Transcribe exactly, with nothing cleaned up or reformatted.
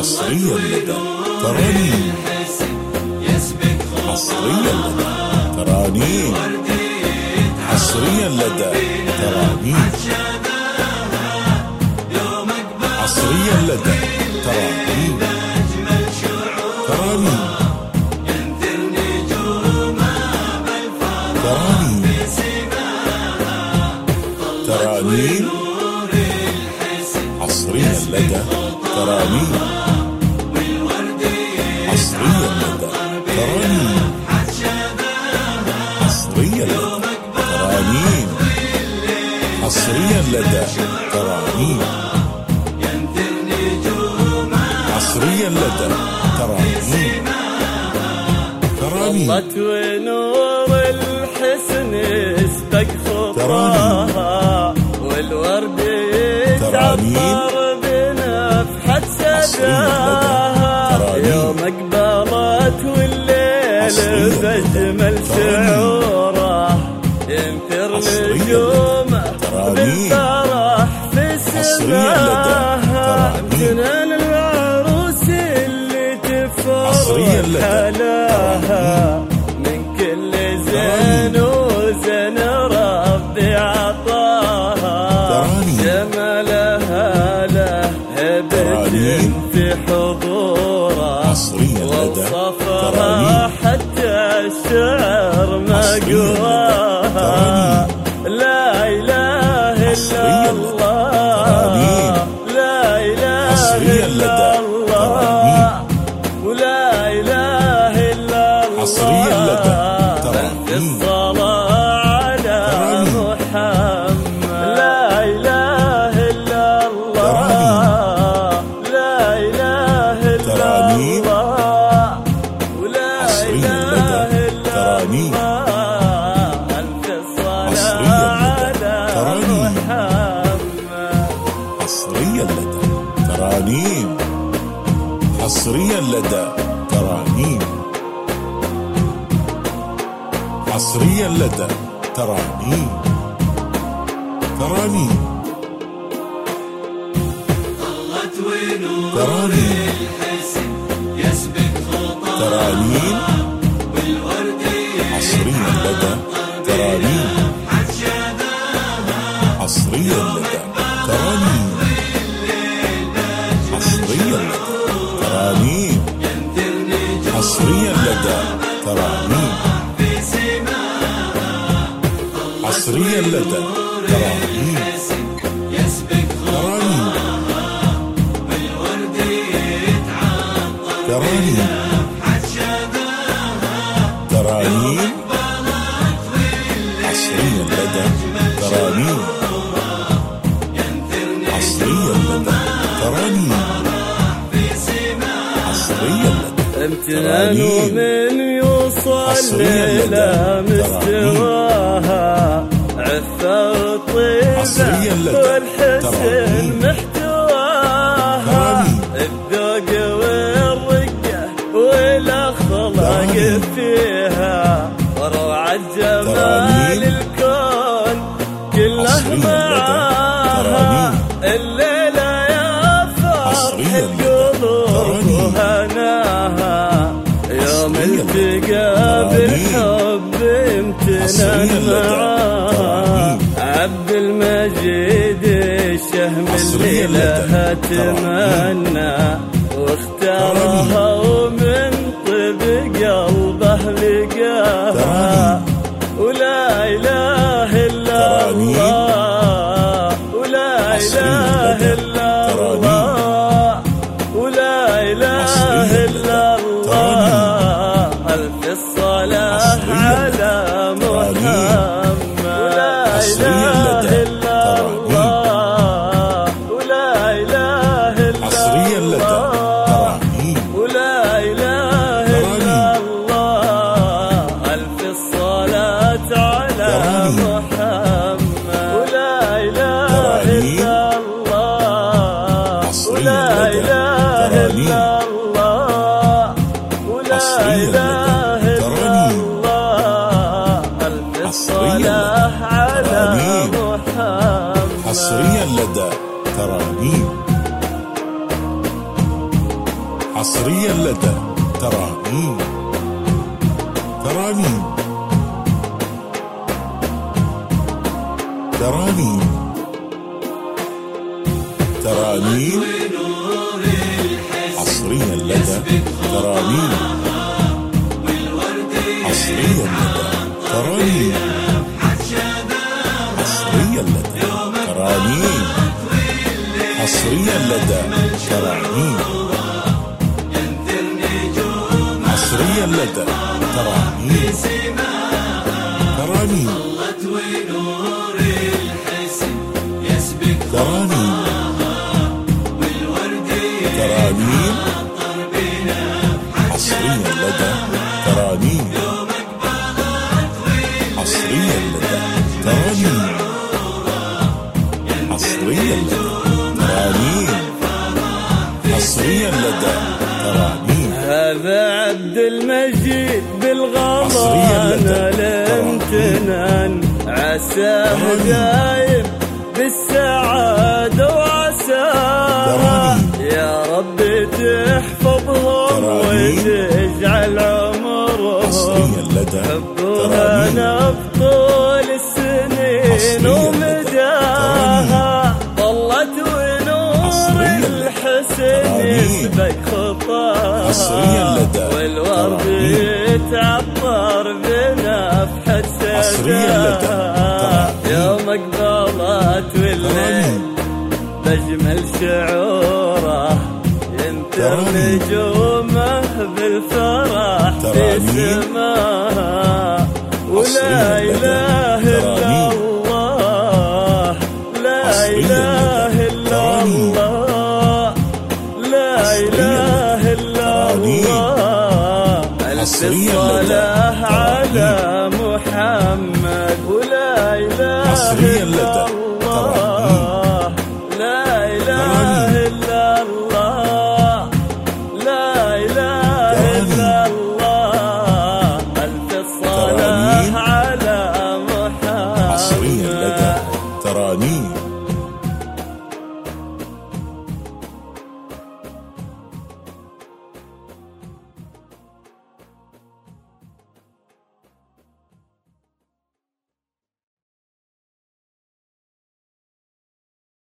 حصريا لدى ترانيم. حصريا لدى ترانيم. حصريا لدى ترانيم. حصريا لدى ترانيم. ترانيم. ترانيم. ترانيم. حصريا لدى ترانيم. حصريا لدى ترانيم. حصريا لدى ترانيم. حصريا لدى ترانيم. حصريا لدى ترانيم. ترانيم. طلت ونور الحسن سبق خطاها، والورد يتعطر بنفحة سداها، يوم اقبلت والليل بأجمل شعوره، ينثر نجومه بالفرح في سماها، امتنان العروس اللي تفرح حلاها، من كل زين وزن ربي عطاها، جمالها له هبة في حضوره، وصفها حتى الشعر ما قواها، لا إله إلا الله، لا إله إلا الله، ولا إله إلا الله، في الصلاة على محمد، لا إله إلا الله، لا إله إلا الله، ولا إله إلا الله، في الصلاة على محمد. حصريا لدى ترانيم. حصريا لدى ترانيم. حصريا لدى ترانيم. ترانيم. ترانيم. ترانيم. حصريا لدى ترانيم. حصريا لدى ترانيم. حصريا لدى ترانيم. حصريا لدى ترانيم. حصريا لدى ترانيم. ترانيم. ترانيم. حصريا لدى ترانيم. حصريا لدى ترانيم. حصريا لدى امتنان من يوصل إلى مستواها، عفة وطيبة والحسن محتواها، الذوق والرقة والأخلاق فيها، وروعة جمال الكون كله معاها، الليلة يا فرح القلوب وهناها، يوم التقى بالحب امتنان معاها، عبد المجيد الشهم اللي لها تمنى، واختارها ومن طب قلبه لقاها، ولا إله إلا الله، ولا إله إلا الله، ولا إله إلا الله، ألف الصلاة على محمد، ولا إله إلا الله، ولا إله إلا الله، ولا إله إلا الله، ألف الصلاة على محمد، ولا إله إلا الله، ولا إله إلا الله، ولا إله إلا الله، ألف الصلاة على محمد. حصريا لدى ترانيم. حصريا لدى ترانيم. ترانيم ترانيم ترانيم حصريا لدى ترانيم. حصريا لدى ترانيم. حصريا لدى ترانيم. حصريا لدى ترانيم. حصريا لدى ترانيم. ترانيم ترانيم ترانيم حصريا لدى ترانيم. حصريا لدى ترانيم. حصريا لدى ترانيم. حصريا لدى ترانيم. هذا عبد المجيد بالغضبان الامتنان، عساه دايم بالسعادة وعساها، يا رب تحفظهم وتجعل عمرهم حبها نبطول السنين ومداها، ظلت ونور الحسن يسبق خطاها، والورد يتعطر بنفحة سداها، يوم قبلت والليل بجمل شعوره، ينثر نجومه بالفرح في سماها، ولا إله إلا الله، لا إله إلا الله، لا إله إلا الله، ألف الصلاة على محمد، ولا إله إلا الله.